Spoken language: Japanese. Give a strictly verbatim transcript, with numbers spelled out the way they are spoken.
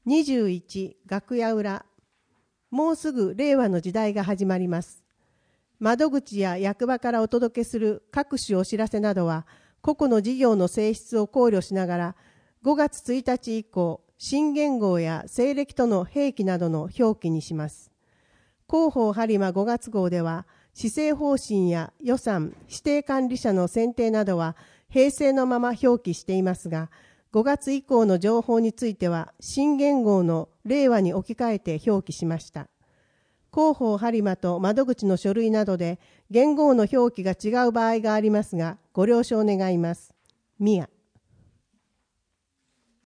にじゅういち楽屋裏。もうすぐ令和の時代が始まります。窓口や役場からお届けする各種お知らせなどは、個々の事業の性質を考慮しながら、ごがつついたち以降、新元号や西暦との併記などの表記にします。広報播磨ごがつ号では、施政方針や予算、指定管理者の選定などは平成のまま表記していますが、ごがつ以降の情報については、新元号の令和に置き換えて表記しました。広報播磨と窓口の書類などで元号の表記が違う場合がありますが、ご了承願います。宮